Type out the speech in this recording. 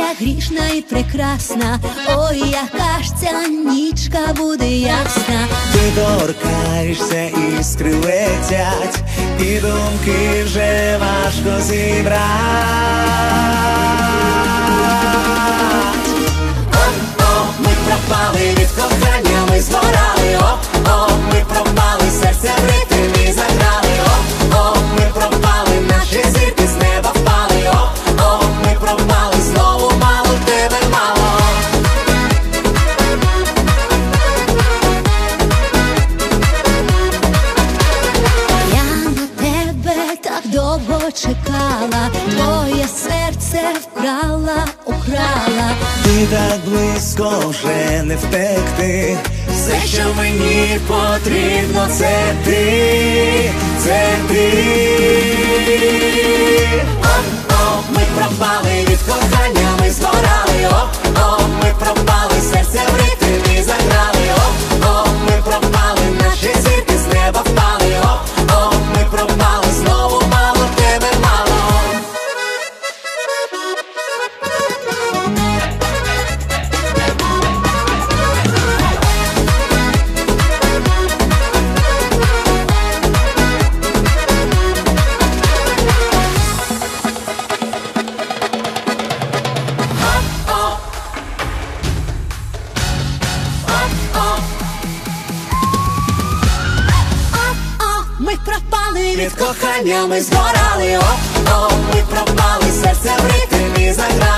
грішна і прекрасна, ой, яка ж ця нічка буде ясна. Ти торкаєшся, іскри летять, і думки вже важко зібрать. О-о, ми пропали від кохання, ми згорали. О-о, ми пропали, серця в ритмі заграли. О-о, ми пропали, наші зірки з неба впали. О-о, ми пропали, знову мало тебе мало. Я на тебе так довго чекала, твоє серце вкрала, украла. Ти так близько, вже не втекти. Все, що мені потрібно, це ти, це ти. О-о, ми пропали від кохання, ми згорали. О-о, ми пропали, серця в ритмі заграли. О-о, ми пропали, наші зірки з неба впали. О-о, ми пропали, знову мало тебе мало. Ми пропали Від кохання ми згорали. О-о, ми пропали, серця в ритмі заграли.